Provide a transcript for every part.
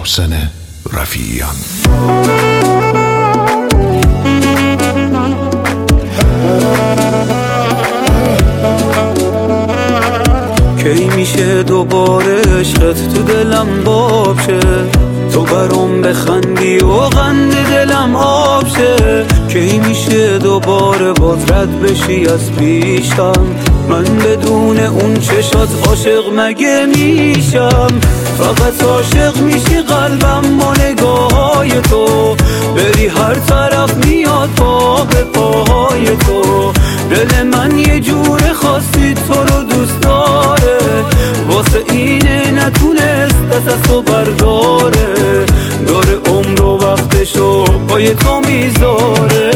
محسن رفیعیان. کی میشه دوباره عشقت تو دلم باب شه، تو برام بخندی و قند دلم آب شه. کی میشه دوباره باز رد بشی از پیشم، من بدون اون چشات عاشق مگه میشم؟ فقط عاشق میشی قلبم با نگاههای تو، بری هر طرف میاد پا به پاهای تو. دل من یه جور خاصی تو رو دوست داره، واسه اینه نتونست دست از تو برداره. داره عمر و وقتشو پای تو میذاره.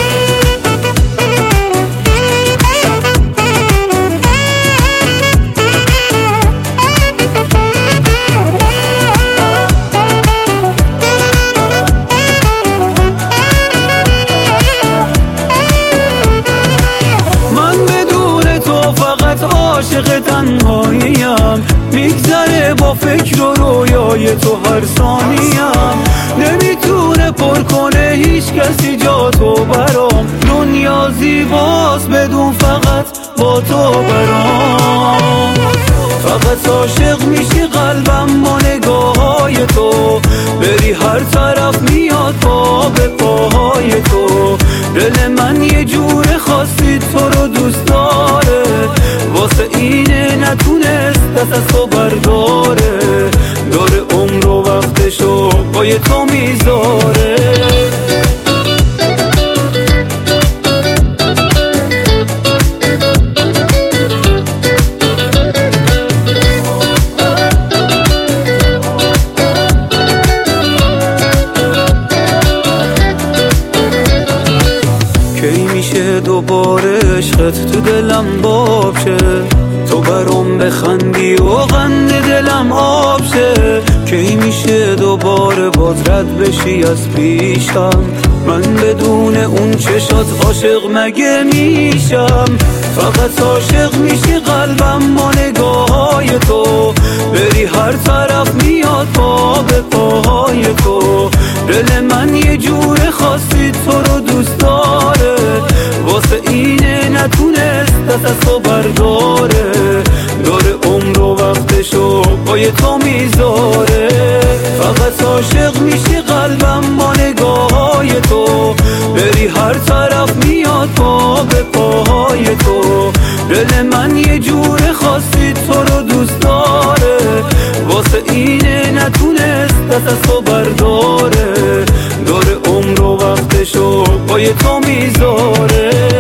عاشق تنهاییم، میگذره با فکر و رویای تو هر ثانیم. نمیتونه پر کنه هیچ کسی جا تو برام، دنیا زیباست بدون فقط با تو برام. فقط عاشق میشی قلبم با نگاههای تو، بری هر طرف میاد پا به پاهای تو. دل من یه جور خاصی تو رو دوست داره، واسه اینه نتونست دست از تو برداره. داره عمر و وقتشو پای تو میذاره. دوباره عشقت تو دلم باب شه، تو برام بخندی و قند دلم آب شه. کی میشه دوباره باز رد بشی از پیشم، من بدون اون چشات عاشق مگه میشم؟ فقط عاشق میشی قلبم با نگاههای تو، بری هر طرف میاد پا به پاهای تو. دل من یه جور خاصی تو رو دوست داره، واسه اینه نتونست دست از تو برداره. داره عمر و وقتشو پای تو میذاره. فقط عاشق میشی قلبم با نگاههای تو، بری هر طرف میاد پا به پاهای تو. دل من یه جور خاصی تو رو دوست داره، واسه اینه نتونست دست از تو برداره. داره عمر و وقتشو پای تو میذاره.